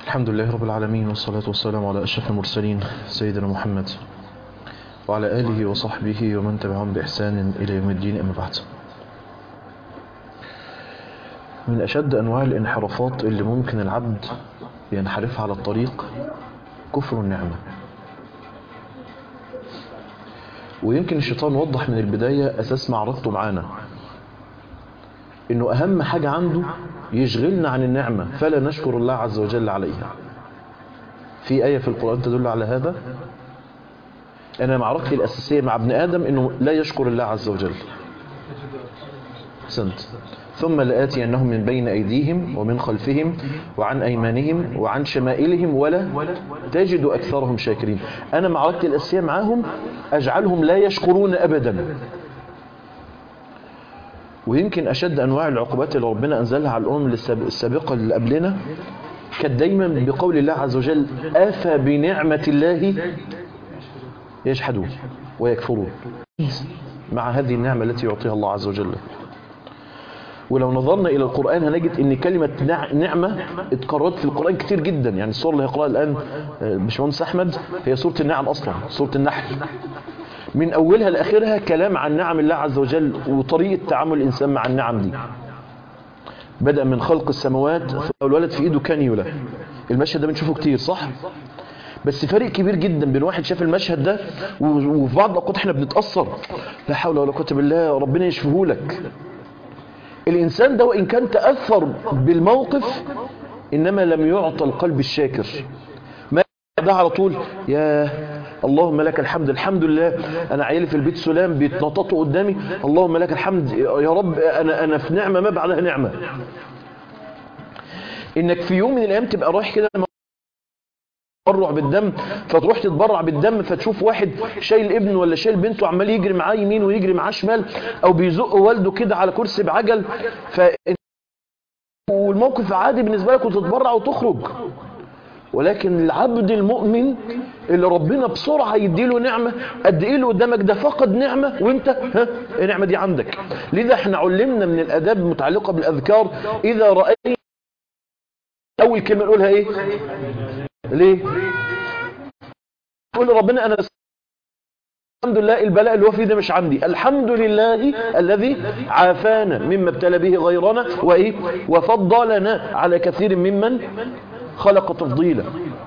الحمد لله رب العالمين، والصلاة والسلام على أشرف المرسلين سيدنا محمد وعلى آله وصحبه ومن تبعهم بإحسان إلى يوم الدين. أما بعد، من أشد أنواع الانحرافات اللي ممكن العبد ينحرف على الطريق كفر النعمة. ويمكن الشيطان وضح من البداية أساس معركته معانا، إنه أهم حاجة عنده يشغلنا عن النعمة فلا نشكر الله عز وجل عليها. في آية في القرآن تدل على هذا. أنا معركتي الأساسية مع ابن آدم إنه لا يشكر الله عز وجل. سنت ثم لآتينهم من بين أيديهم ومن خلفهم وعن أيمانهم وعن شمائلهم ولا تجد أكثرهم شاكرين. أنا معركتي الأساسية معاهم أجعلهم لا يشكرون أبدا. ويمكن أشد أنواع العقوبات اللي ربنا أنزلها على الأمم السابقة اللي قبلنا كانت دايما بقول الله عز وجل: أفى بنعمة الله يجحدون ويكفرون. مع هذه النعمة التي يعطيها الله عز وجل. ولو نظرنا إلى القرآن هنجد أن كلمة نعمة اتكررت في القرآن كتير جدا. يعني السورة اللي هيقرأها الآن باشمهندس أحمد هي سورة النعم أصلا، سورة النحل، من أولها لآخرها كلام عن نعم الله عز وجل وطريقة تعامل الإنسان مع النعم دي. بدأ من خلق السماوات، الولد في إيده كانيولا. المشهد ده بنشوفه كتير صح؟ بس فرق كبير جدا بين واحد شاف المشهد ده وفي بعض الأوقات احنا بنتأثر، لا حول ولا قوة بالله، ربنا يشفيه لك. الإنسان ده وإن كان تأثر بالموقف إنما لم يعطى القلب الشاكر. ما ده على طول يا اللهم لك الحمد، الحمد لله أنا عيالي في البيت سلام بيتنططوا قدامي، اللهم لك الحمد يا رب، أنا في نعمة ما بعدها نعمة. إنك في يوم من الأيام تبقى رايح كده تبرع بالدم، فتروح تتبرع بالدم فتشوف واحد شايل ابنه ولا شايل بنته عمال يجري معاه يمين ويجري معاه شمال، او بيزق والده كده على كرسي بعجل، والموقف عادي بالنسبه لك وتتبرع وتخرج. ولكن العبد المؤمن اللي ربنا بسرعه يديله نعمه، قد ايه اللي قدامك ده فقد نعمه وانت النعمه دي عندك. لذا احنا علمنا من الاداب المتعلقه بالاذكار اذا راينا اول كلمه نقولها ايه؟ ليه؟ تقول ربنا انا الحمد لله البلاء اللي هو فيه ده مش عندي، الحمد لله الذي عافانا مما ابتلى به غيرنا وايه وفضلنا على كثير ممن خلق تفضيلا.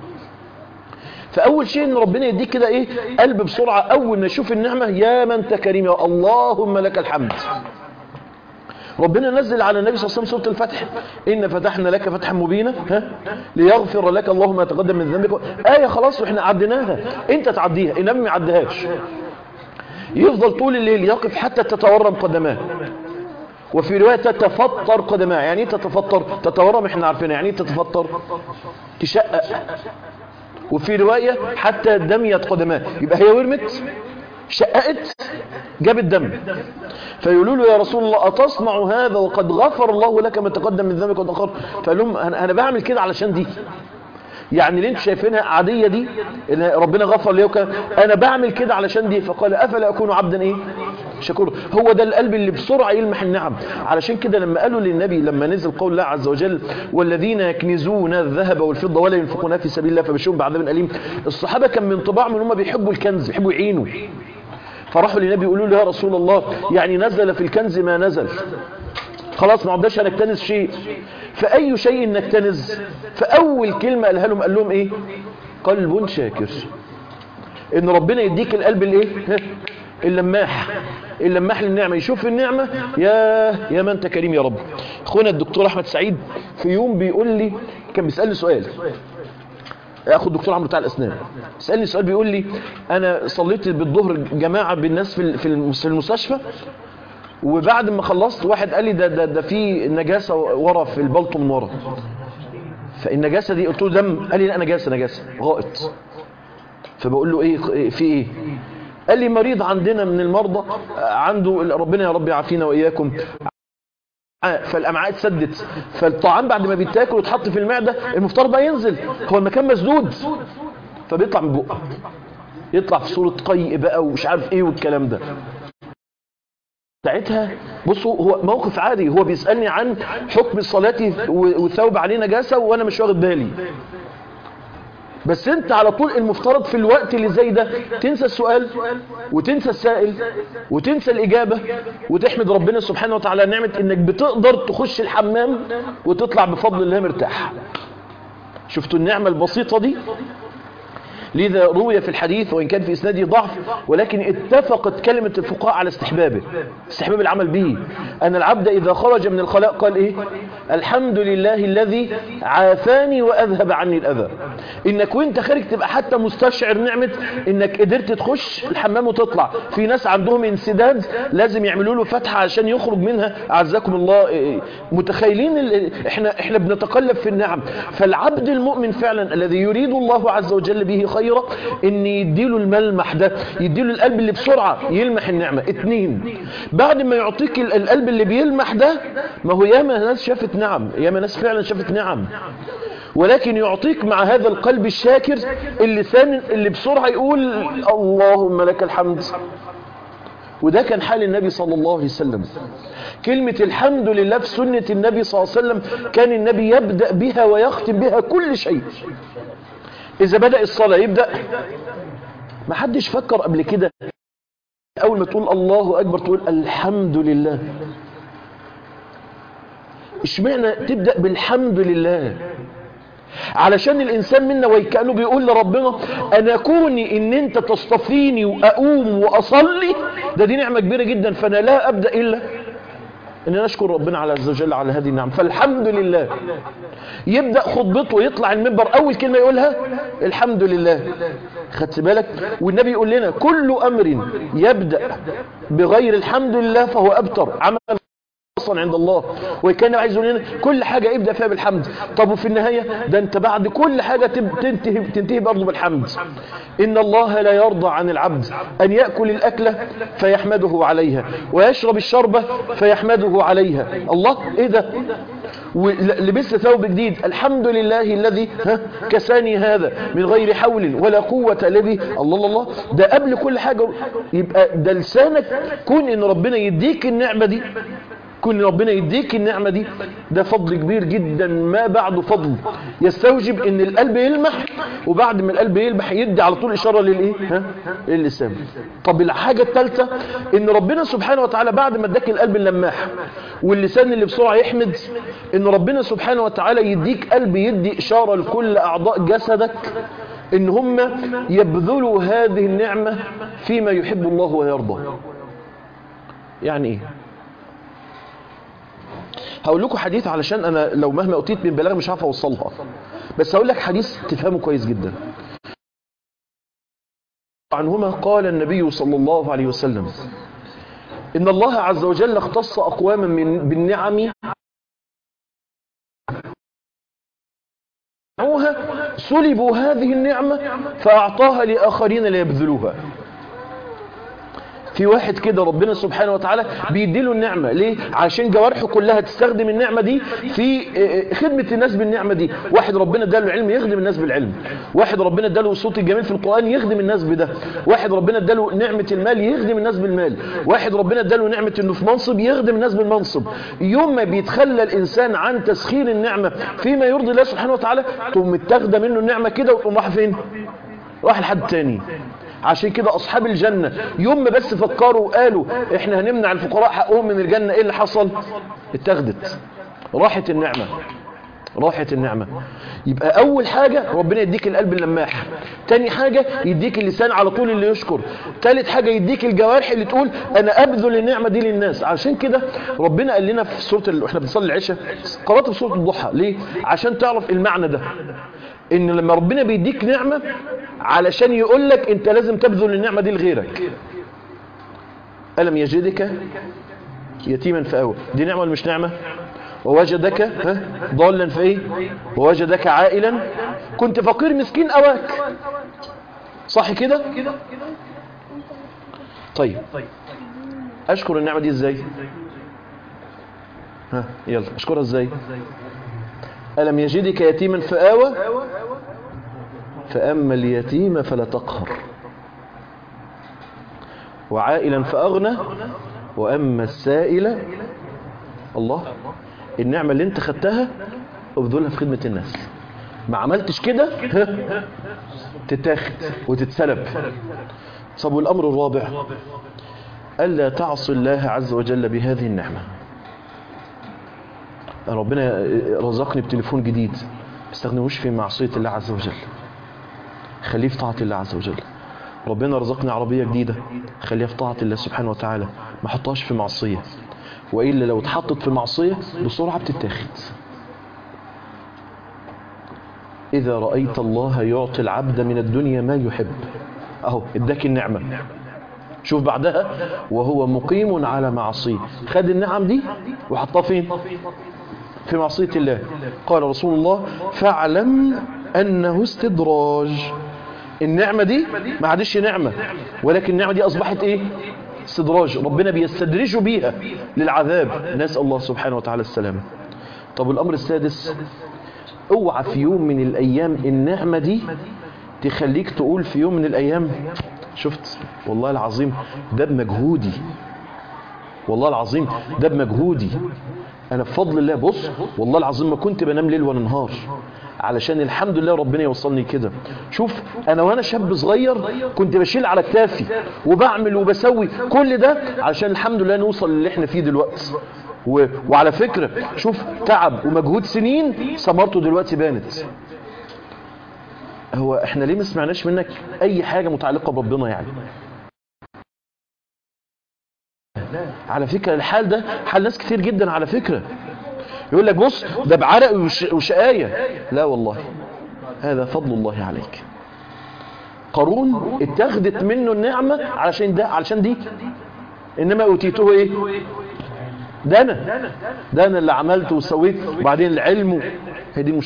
فاول شيء ان ربنا يديك كده ايه؟ قلب بسرعه اول ما يشوف النعمه، يا من انت كريم، يا اللهم لك الحمد. ربنا نزل على النبي صلى الله عليه وسلم سورة الفتح: إن فتحنا لك فتحا مبينا ليغفر لك الله ما تقدم من ذنبك. آية خلاص واحنا عديناها، انت تعديها، النبي ما يعديهاش. يفضل طول الليل يقف حتى تتورم قدماه، وفي رواية تتفطر قدماه. يعني تتفطر، تتورم احنا عارفينها، يعني تتفطر تشقق. وفي رواية حتى دميت قدماه، يبقى هي ورمت شققت جابت دم. فيقولوا له: يا رسول الله أتصنع هذا وقد غفر الله لك ما تقدم من ذنبك وتأخر؟ فقال لهم: أنا بعمل كده علشان دي، يعني اللي انتوا شايفينها عادية دي ان ربنا غفر لي انا بعمل كده علشان دي. فقال: افلا اكون عبدا ايه شكور. هو ده القلب اللي بسرعة يلمح النعم. علشان كده لما قالوا للنبي لما نزل قول الله عز وجل: والذين يكنزون الذهب والفضة ولا ينفقونها في سبيل الله فبشرهم بعذاب أليم، الصحابة كان من طباعهم ان هم بيحبوا الكنز، بيحبوا يعينوا. فراحوا للنبي يقولوا له: يا رسول الله يعني نزل في الكنز ما نزل، خلاص ما عدناش هنكتنز شيء، فأي شيء نكتنز؟ فأول كلمة قالها لهم قال لهم ايه؟ قلب شاكر. ان ربنا يديك القلب الايه؟ اللماح للنعمة، يشوف النعمة يا من انت كريم يا رب. اخونا الدكتور احمد سعيد في يوم بيقول لي، كان بيسألني سؤال، اخو الدكتور عمرو بتاع الاسنان، سألني سؤال بيقول لي: انا صليت بالظهر جماعة بالناس في المستشفى، وبعد ما خلصت واحد قال لي ده في نجاسة ورا في البلطو من ورا. فالنجاسة دي قلت له دم؟ قال لي لا، نجاسة غائط. فبقول له ايه في ايه؟ قال لي: مريض عندنا من المرضى عنده، ربنا يا رب يعافينا واياكم، فالامعاء اتسدت، فالطعام بعد ما بيتاكل ويتحط في المعده المفترض بقى ينزل، هو المكان مسدود، فبيطلع من بقه، يطلع في صوره قيء بقى ومش عارف ايه والكلام ده. ساعتها بصوا هو موقف عادي، هو بيسألني عن حكم صلاتي والثوب عليه نجاسة وانا مش واخد بالي. بس انت على طول المفترض في الوقت اللي زي ده تنسى السؤال وتنسى السائل وتنسى الإجابة وتحمد ربنا سبحانه وتعالى نعمة انك بتقدر تخش الحمام وتطلع بفضل الله مرتاح. شفتوا النعمة البسيطة دي؟ لذا روي في الحديث وإن كان في إسناده ضعف ولكن اتفقت كلمة الفقهاء على استحبابه، استحباب العمل به. أن العبد إذا خرج من الخلاء قال إيه؟ الحمد لله الذي عافاني وأذهب عني الأذى. إنك وإنت خارج تبقى حتى مستشعر نعمة إنك قدرت تخش الحمام وتطلع. في ناس عندهم انسداد لازم يعملوا له فتحة عشان يخرج منها، أعزكم الله. متخيلين إحنا بنتقلب في النعم. فالعبد المؤمن فعلا الذي يريد الله عز وجل به خيرا ان يديله الملمح ده، يديله القلب اللي بسرعة يلمح النعمة. 2 بعد ما يعطيك القلب اللي بيلمح ده، ما هو ياما ناس شافت نعم، ياما ناس فعلا شافت نعم، ولكن يعطيك مع هذا القلب الشاكر اللسان اللي بسرعة يقول اللهم لك الحمد. وده كان حال النبي صلى الله عليه وسلم. كلمة الحمد لله في سنة النبي صلى الله عليه وسلم كان النبي يبدأ بها ويختم بها كل شيء. إذا بدأ الصلاة يبدأ، ما حدش فكر قبل كده أول ما تقول الله أكبر تقول الحمد لله. اشمعنى تبدأ بالحمد لله؟ علشان الإنسان منا وكأنه بيقول لربنا أنا كوني إن أنت تصطفيني وأقوم وأصلي دي نعمة كبيرة جدا، فأنا لا أبدأ إلا ان نشكر ربنا عز وجل على هذه النعم. فالحمد لله. يبدأ خطبته يطلع المنبر اول كلمة يقولها الحمد لله. خدت بالك؟ والنبي يقول لنا كل امر يبدأ بغير الحمد لله فهو ابتر عمل اصلا عند الله. وكان عايز يقول لنا كل حاجة يبدأ فيها بالحمد. طب وفي النهاية ده انت بعد كل حاجة تنتهي برضه بالحمد. إن الله لا يرضى عن العبد أن يأكل الأكلة فيحمده عليها ويشرب الشربة فيحمده عليها. الله إيه ده؟ ولبست ثوب جديد الحمد لله الذي كساني هذا من غير حول ولا قوة الذي الله ده قبل كل حاجة. يبقى ده لسانك كون إن ربنا يديك النعمة دي، كل ربنا يديك النعمة دي ده فضل كبير جدا ما بعده فضل يستوجب ان القلب يلمح، وبعد ما القلب يلمح يدي على طول اشارة للايه؟ للسان. طب الحاجة الثالثة ان ربنا سبحانه وتعالى بعد ما اداك القلب اللماح واللسان اللي بسرعة يحمد، ان ربنا سبحانه وتعالى يديك قلب يدي اشارة لكل اعضاء جسدك ان هم يبذلوا هذه النعمة فيما يحب الله ويرضى. يعني ايه؟ هقول لكم حديث علشان انا لو مهما اتيت من بلاغه مش عارف اوصلها، بس هقول لك حديث تفهمه كويس جدا. عنهما قال النبي صلى الله عليه وسلم ان الله عز وجل اختص اقواما بالنعم سلبوا هذه النعمة فاعطاها لاخرين ليبذلوها. في واحد كده ربنا سبحانه وتعالى بيديله النعمة ليه؟ عشان جوارحه كلها تستخدم النعمة دي في خدمة الناس بالنعمة دي. واحد ربنا اداله العلم يخدم الناس بالعلم، واحد ربنا اداله الصوت الجميل في القرآن يخدم الناس بده، واحد ربنا اداله نعمة المال يخدم الناس بالمال، واحد ربنا اداله نعمة انه في منصب يخدم الناس بالمنصب. يوم ما بيتخلى الانسان عن تسخير النعمة فيما يرضي الله سبحانه وتعالى تقوم متاخده منه النعمة كده وتقوم راح فين؟ راح لحد تاني. عشان كده أصحاب الجنة يوم ما بس فكروا وقالوا إحنا هنمنع الفقراء حقهم من الجنة، إيه اللي حصل؟ اتاخدت، راحت النعمة، راحت النعمة. يبقى أول حاجة ربنا يديك القلب اللماح، تاني حاجة يديك اللسان على طول اللي يشكر، تالت حاجة يديك الجوارح اللي تقول أنا أبذل النعمة دي للناس. عشان كده ربنا قال لنا في سورة إحنا بنصلي العشاء قرأت في سورة الضحى. ليه؟ عشان تعرف المعنى ده، إن لما ربنا بيديك نعمة علشان يقول لك أنت لازم تبذل النعمة دي لغيرك. ألم يجدك يتيما فآوى، دي نعمة ولا مش نعمة؟ ووجدك ضالا فايه؟ ووجدك عائلا كنت فقير مسكين أواك، صح كده؟ طيب أشكر النعمة دي إزاي؟ يلا أشكرها إزاي؟ ألم يجدك يتيما فآوى فأما اليتيم فلا تقهر وعائلا فأغنى وأما السائل الله، النعمة اللي انت خدتها ابذلها في خدمة الناس، ما عملتش كده تتاخد وتتسلب. طب والأمر الرابع ألا تعصي الله عز وجل بهذه النعمة. ربنا رزقني بتليفون جديد، ما استخدموش في معصية الله عز وجل، خليه في طاعة الله عز وجل. ربنا رزقني عربية جديدة، خليها في طاعة الله سبحانه وتعالى، ما حطهاش في معصية، وإلا لو اتحطت في معصية بسرعة بتتاخد. إذا رأيت الله يعطي العبد من الدنيا ما يحب، أهو اداك النعمة، شوف بعدها وهو مقيم على معصيه، خد النعم دي وحطها فين؟ في معصية الله. قال رسول الله فاعلم أنه استدراج. النعمة دي ما عادش نعمة، ولكن النعمة دي أصبحت إيه؟ استدراج، ربنا بيستدرجه بيها للعذاب، نسأل الله سبحانه وتعالى السلامة. طب الأمر السادس، اوعى في يوم من الأيام النعمة دي تخليك تقول في يوم من الأيام شفت والله العظيم ده بمجهودي، والله العظيم ده بمجهودي، أنا بفضل الله بص والله العظيم ما كنت بنام ليل ولا نهار علشان الحمد لله ربنا يوصلني كده. شوف أنا وأنا شاب صغير كنت بشيل على كتافي وبعمل وبسوي كل ده علشان الحمد لله نوصل للي احنا فيه دلوقتي. وعلى فكرة شوف تعب ومجهود سنين ثمرته دلوقتي بانت. هو احنا ليه ما سمعناش منك اي حاجة متعلقة بربنا يعني؟ على فكرة الحال ده حال ناس كتير جدا على فكرة، يقول لك بص ده بعرق وشقاية، لا والله هذا فضل الله عليك. قارون اتخذت منه النعمة علشان دي، انما اوتيته ايه؟ ده انا اللي عملته وسويت، وبعدين العلم، هي دي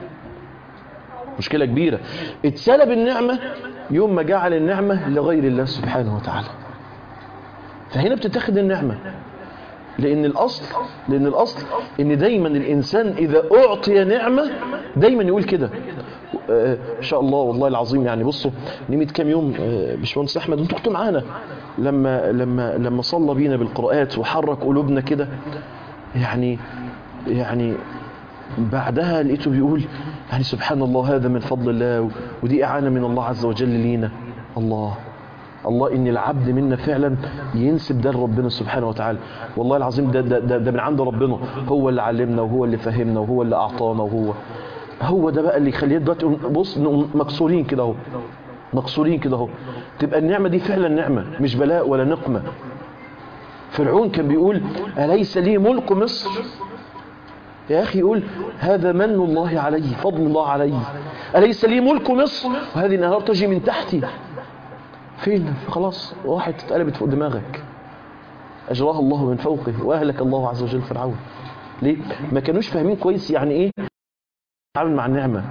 مشكلة كبيرة. اتسلب النعمة يوم ما جعل النعمة لغير الله سبحانه وتعالى، فهنا بتتخذ النعمة. لأن الأصل إن دايما الإنسان إذا أعطي نعمة دايما يقول كده إن شاء الله. والله العظيم يعني بصوا نمت كام يوم باشمهندس أحمد أنتوا كنتوا معانا لما صلى بينا بالقراءات وحرك قلوبنا كده، يعني بعدها لقيته بيقول يعني سبحان الله هذا من فضل الله، ودي إعانة من الله عز وجل لينا. الله إن العبد منا فعلا ينسب ده لربنا سبحانه وتعالى. والله العظيم ده من عند ربنا، هو اللي علمنا وهو اللي فهمنا وهو اللي أعطانا، وهو ده بقى اللي يخليه دلوقتي بص مكسورين كده اهو، تبقى النعمة دي فعلا نعمة مش بلاء ولا نقمة. فرعون كان بيقول أليس لي ملك مصر؟ يا أخي يقول هذا من الله علي، فضل الله علي، أليس لي ملك مصر وهذه الأنهار تجري من تحتي. فين؟ خلاص واحد اتقلبت فوق دماغك، أجراها الله من فوقه وأهلك الله عز وجل فرعون. ليه؟ ما كانوش فاهمين كويس يعني إيه التعامل مع النعمة.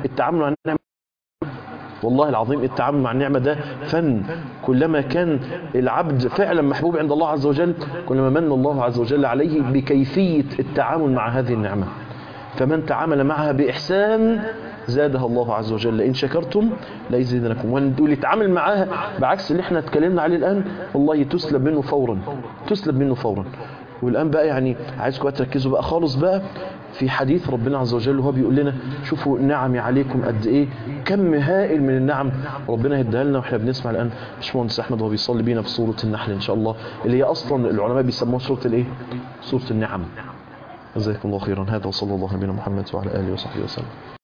والله العظيم التعامل مع النعمة ده فن. كلما كان العبد فعلا محبوب عند الله عز وجل كلما من الله عز وجل عليه بكيفية التعامل مع هذه النعمة. فمن تعامل معها بإحسان زادها الله عز وجل، إن شكرتم ليزيدنكم. واللي يتعامل معاها بعكس اللي احنا اتكلمنا عليه الآن والله تسلب منه فورا. والآن بقى يعني عايزكم تركزوا بقى خالص بقى في حديث ربنا عز وجل وهو بيقول لنا شوفوا نعمي عليكم قد ايه، كم هائل من النعم ربنا يديها لنا. واحنا بنسمع الآن باشمهندس أحمد وهو بيصلي بينا في سورة النحل إن شاء الله، اللي هي أصلا العلماء بيسموها سورة الايه؟ سورة النعم. جزاكم الله خيرا. هذا وصلى الله على نبينا محمد وعلى آله وصحبه وسلم.